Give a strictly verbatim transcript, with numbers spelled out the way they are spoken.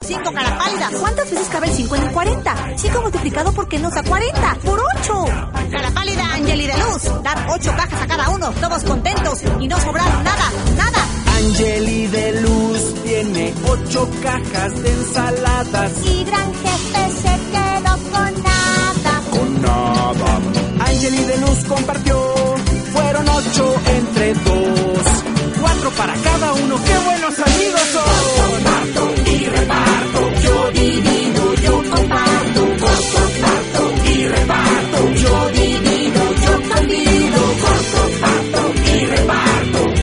cinco, cara pálida. ¿Cuántas veces cabe el cinco en el cuarenta? cinco multiplicado por qué nos da cuarenta. ¡Por ocho! Cara pálida, Angeli de Luz. Dar ocho cajas a cada uno, todos contentos y no sobraron nada, nada. Angeli de Luz tiene ocho cajas de ensaladas. Y gran jefe